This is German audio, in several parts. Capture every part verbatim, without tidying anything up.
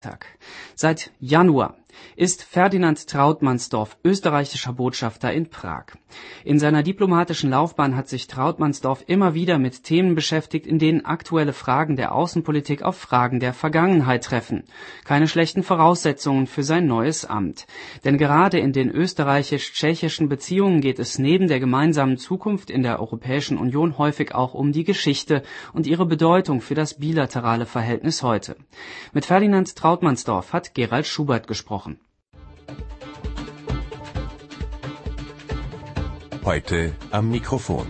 Tag. Seit Januar ist Ferdinand Trautmannsdorff österreichischer Botschafter in Prag. In seiner diplomatischen Laufbahn hat sich Trautmannsdorff immer wieder mit Themen beschäftigt, in denen aktuelle Fragen der Außenpolitik auf Fragen der Vergangenheit treffen. Keine schlechten Voraussetzungen für sein neues Amt. Denn gerade in den österreichisch-tschechischen Beziehungen geht es neben der gemeinsamen Zukunft in der Europäischen Union häufig auch um die Geschichte und ihre Bedeutung für das bilaterale Verhältnis heute. Mit Ferdinand Trautmannsdorff hat Gerald Schubert gesprochen. Heute am Mikrofon.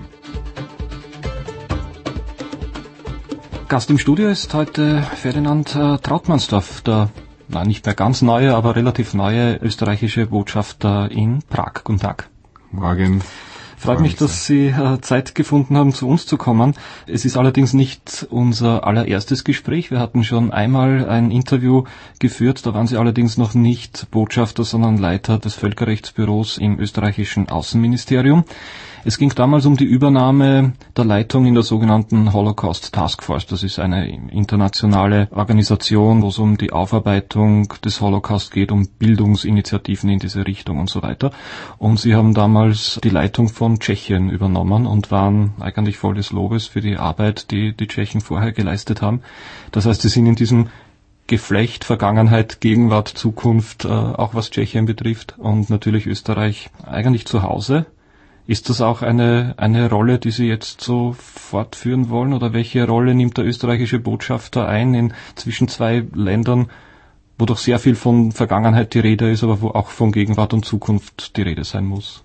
Gast im Studio ist heute Ferdinand äh, Trautmannsdorff, der na, nicht mehr ganz neue, aber relativ neue österreichische Botschafter in Prag. Guten Tag. Morgen. Freut mich, dass Sie äh, Zeit gefunden haben, zu uns zu kommen. Es ist allerdings nicht unser allererstes Gespräch. Wir hatten schon einmal ein Interview geführt. Da waren Sie allerdings noch nicht Botschafter, sondern Leiter des Völkerrechtsbüros im österreichischen Außenministerium. Es ging damals um die Übernahme der Leitung in der sogenannten Holocaust Task Force. Das ist eine internationale Organisation, wo es um die Aufarbeitung des Holocaust geht, um Bildungsinitiativen in diese Richtung und so weiter. Und Sie haben damals die Leitung von Tschechien übernommen und waren eigentlich voll des Lobes für die Arbeit, die die Tschechen vorher geleistet haben. Das heißt, Sie sind in diesem Geflecht Vergangenheit, Gegenwart, Zukunft, äh, auch was Tschechien betrifft und natürlich Österreich eigentlich zu Hause. Ist das auch eine eine Rolle, die Sie jetzt so fortführen wollen, oder welche Rolle nimmt der österreichische Botschafter ein in zwischen zwei Ländern, wo doch sehr viel von Vergangenheit die Rede ist, aber wo auch von Gegenwart und Zukunft die Rede sein muss?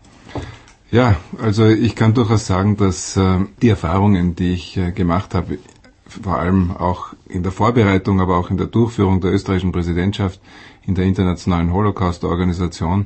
Ja, also ich kann durchaus sagen, dass äh, die Erfahrungen, die ich äh, gemacht habe, vor allem auch in der Vorbereitung, aber auch in der Durchführung der österreichischen Präsidentschaft in der internationalen Holocaust-Organisation,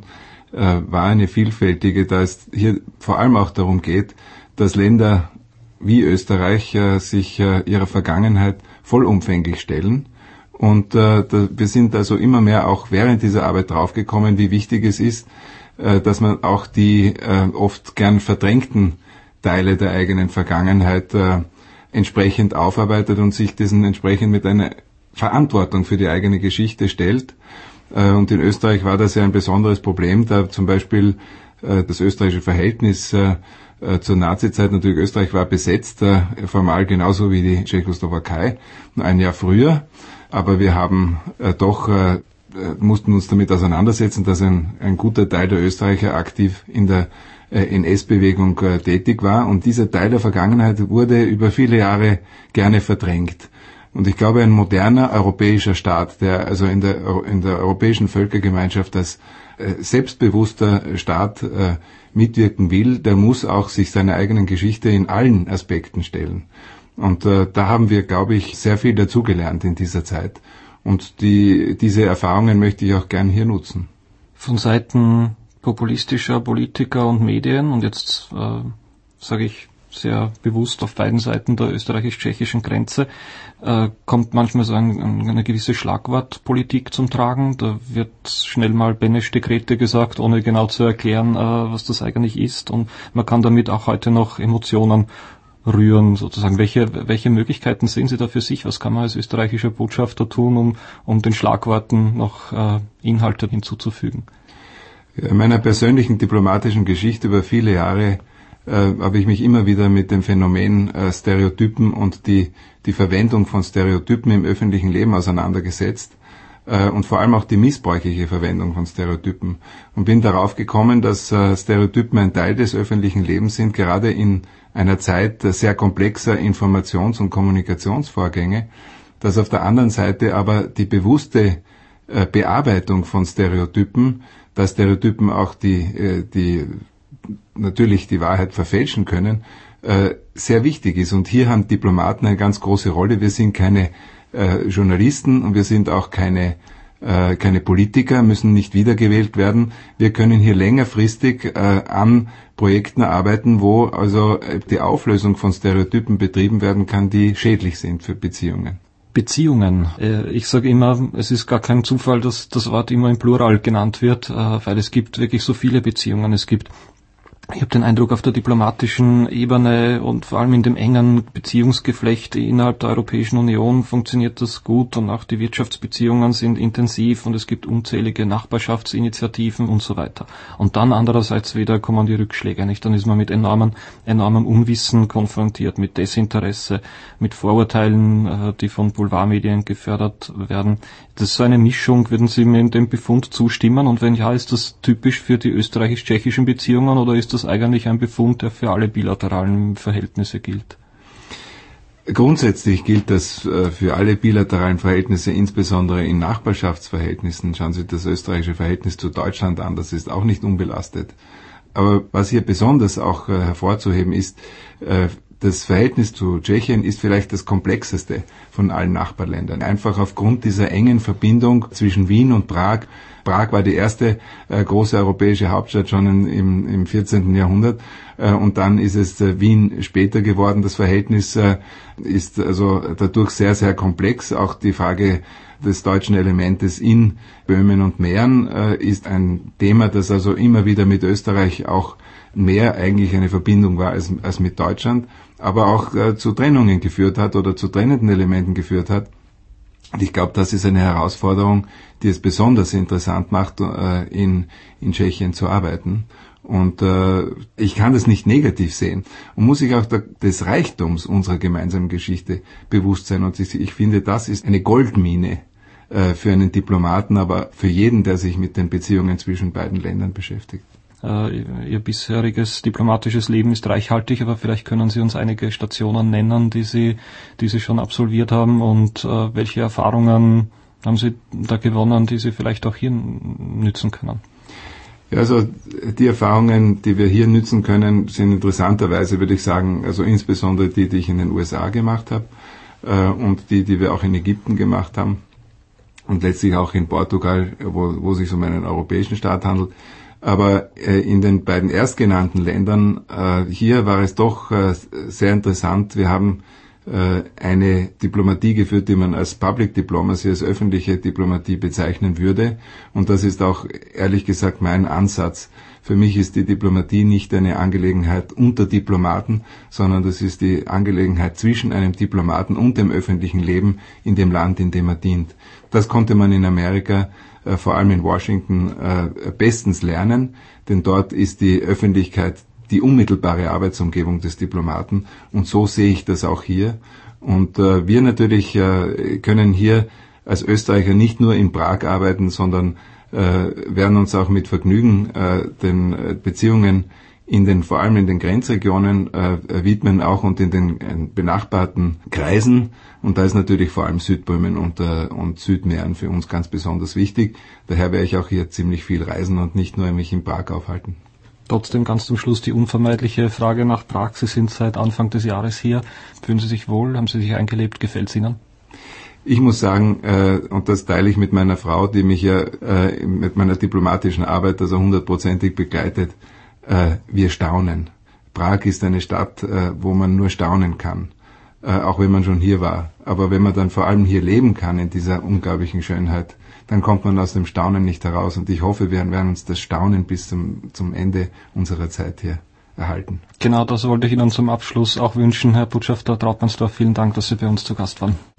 war eine vielfältige, da es hier vor allem auch darum geht, dass Länder wie Österreich äh, sich äh, ihrer Vergangenheit vollumfänglich stellen. Und äh, da, wir sind also immer mehr auch während dieser Arbeit draufgekommen, wie wichtig es ist, äh, dass man auch die äh, oft gern verdrängten Teile der eigenen Vergangenheit äh, entsprechend aufarbeitet und sich diesen entsprechend mit einer Verantwortung für die eigene Geschichte stellt. Und in Österreich war das ja ein besonderes Problem, da zum Beispiel äh, das österreichische Verhältnis äh, zur Nazizeit, natürlich Österreich war besetzt, äh, formal genauso wie die Tschechoslowakei, ein Jahr früher, aber wir haben äh, doch, äh, mussten uns damit auseinandersetzen, dass ein, ein guter Teil der Österreicher aktiv in der äh, N S-Bewegung äh, tätig war, und dieser Teil der Vergangenheit wurde über viele Jahre gerne verdrängt. Und ich glaube, ein moderner europäischer Staat, der also in der, in der europäischen Völkergemeinschaft als äh, selbstbewusster Staat äh, mitwirken will, der muss auch sich seiner eigenen Geschichte in allen Aspekten stellen. Und äh, da haben wir, glaube ich, sehr viel dazugelernt in dieser Zeit. Und die, diese Erfahrungen möchte ich auch gern hier nutzen. Von Seiten populistischer Politiker und Medien, und jetzt äh, sage ich sehr bewusst auf beiden Seiten der österreichisch-tschechischen Grenze, äh, kommt manchmal so ein, eine gewisse Schlagwortpolitik zum Tragen. Da wird schnell mal Beneš-Dekrete gesagt, ohne genau zu erklären, äh, was das eigentlich ist. Und man kann damit auch heute noch Emotionen rühren, sozusagen. Welche, welche Möglichkeiten sehen Sie da für sich? Was kann man als österreichischer Botschafter tun, um, um den Schlagworten noch äh, Inhalte hinzuzufügen? Ja, in meiner persönlichen diplomatischen Geschichte über viele Jahre Äh, habe ich mich immer wieder mit dem Phänomen äh, Stereotypen und die, die Verwendung von Stereotypen im öffentlichen Leben auseinandergesetzt, äh, und vor allem auch die missbräuchliche Verwendung von Stereotypen, und bin darauf gekommen, dass äh, Stereotypen ein Teil des öffentlichen Lebens sind, gerade in einer Zeit äh, sehr komplexer Informations- und Kommunikationsvorgänge, dass auf der anderen Seite aber die bewusste äh, Bearbeitung von Stereotypen, dass Stereotypen auch die, äh, die natürlich die Wahrheit verfälschen können, äh, sehr wichtig ist. Und hier haben Diplomaten eine ganz große Rolle. Wir sind keine äh, Journalisten und wir sind auch keine, äh, keine Politiker, müssen nicht wiedergewählt werden. Wir können hier längerfristig äh, an Projekten arbeiten, wo also die Auflösung von Stereotypen betrieben werden kann, die schädlich sind für Beziehungen. Beziehungen. Ich sage immer, es ist gar kein Zufall, dass das Wort immer im Plural genannt wird, weil es gibt wirklich so viele Beziehungen. Es gibt Ich habe den Eindruck, auf der diplomatischen Ebene und vor allem in dem engen Beziehungsgeflecht innerhalb der Europäischen Union funktioniert das gut und auch die Wirtschaftsbeziehungen sind intensiv und es gibt unzählige Nachbarschaftsinitiativen und so weiter. Und dann andererseits wieder kommen die Rückschläge, nicht? Dann ist man mit enormen, enormem Unwissen konfrontiert, mit Desinteresse, mit Vorurteilen, die von Boulevardmedien gefördert werden. Das ist so eine Mischung. Würden Sie mir in dem Befund zustimmen? Und wenn ja, ist das typisch für die österreichisch-tschechischen Beziehungen oder ist das eigentlich ein Befund, der für alle bilateralen Verhältnisse gilt? Grundsätzlich gilt das für alle bilateralen Verhältnisse, insbesondere in Nachbarschaftsverhältnissen. Schauen Sie das österreichische Verhältnis zu Deutschland an, das ist auch nicht unbelastet. Aber was hier besonders auch hervorzuheben ist, das Verhältnis zu Tschechien ist vielleicht das komplexeste von allen Nachbarländern. Einfach aufgrund dieser engen Verbindung zwischen Wien und Prag. Prag war die erste äh, große europäische Hauptstadt schon in, im, im vierzehnten Jahrhundert äh, und dann ist es äh, Wien später geworden. Das Verhältnis äh, ist also dadurch sehr, sehr komplex. Auch die Frage des deutschen Elementes in Böhmen und Mähren äh, ist ein Thema, das also immer wieder mit Österreich auch mehr eigentlich eine Verbindung war als, als mit Deutschland, aber auch äh, zu Trennungen geführt hat oder zu trennenden Elementen geführt hat. Und ich glaube, das ist eine Herausforderung, die es besonders interessant macht, äh, in, in Tschechien zu arbeiten. Und äh, ich kann das nicht negativ sehen. Und muss sich auch der, des Reichtums unserer gemeinsamen Geschichte bewusst sein. Und ich, ich finde, das ist eine Goldmine äh, für einen Diplomaten, aber für jeden, der sich mit den Beziehungen zwischen beiden Ländern beschäftigt. Ihr bisheriges diplomatisches Leben ist reichhaltig, aber vielleicht können Sie uns einige Stationen nennen, die Sie, die Sie schon absolviert haben und äh, welche Erfahrungen haben Sie da gewonnen, die Sie vielleicht auch hier nützen können? Ja, also die Erfahrungen, die wir hier nützen können, sind interessanterweise, würde ich sagen, also insbesondere die, die ich in den U S A gemacht habe äh, und die, die wir auch in Ägypten gemacht haben und letztlich auch in Portugal, wo, wo es sich um einen europäischen Staat handelt. Aber äh, in den beiden erstgenannten Ländern, äh, hier war es doch äh, sehr interessant. Wir haben äh, eine Diplomatie geführt, die man als Public Diplomacy, als öffentliche Diplomatie bezeichnen würde. Und das ist auch ehrlich gesagt mein Ansatz. Für mich ist die Diplomatie nicht eine Angelegenheit unter Diplomaten, sondern das ist die Angelegenheit zwischen einem Diplomaten und dem öffentlichen Leben in dem Land, in dem er dient. Das konnte man in Amerika, äh, vor allem in Washington, äh, bestens lernen, denn dort ist die Öffentlichkeit die unmittelbare Arbeitsumgebung des Diplomaten und so sehe ich das auch hier. Und äh, wir natürlich äh, können hier als Österreicher nicht nur in Prag arbeiten, sondern äh, werden uns auch mit Vergnügen äh, den äh, Beziehungen in den, vor allem in den Grenzregionen äh, widmen, auch und in den äh, benachbarten Kreisen. Und da ist natürlich vor allem Südböhmen und, äh, und Südmähren für uns ganz besonders wichtig. Daher werde ich auch hier ziemlich viel reisen und nicht nur mich in Prag aufhalten. Trotzdem ganz zum Schluss die unvermeidliche Frage nach Prag. Sie sind seit Anfang des Jahres hier. Fühlen Sie sich wohl? Haben Sie sich eingelebt? Gefällt es Ihnen? Ich muss sagen, äh, und das teile ich mit meiner Frau, die mich ja äh, mit meiner diplomatischen Arbeit also hundertprozentig begleitet, äh, wir staunen. Prag ist eine Stadt, äh, wo man nur staunen kann, äh, auch wenn man schon hier war. Aber wenn man dann vor allem hier leben kann in dieser unglaublichen Schönheit, dann kommt man aus dem Staunen nicht heraus. Und ich hoffe, wir werden uns das Staunen bis zum, zum Ende unserer Zeit hier erhalten. Genau, das wollte ich Ihnen zum Abschluss auch wünschen, Herr Botschafter Trautmannsdorf. Vielen Dank, dass Sie bei uns zu Gast waren.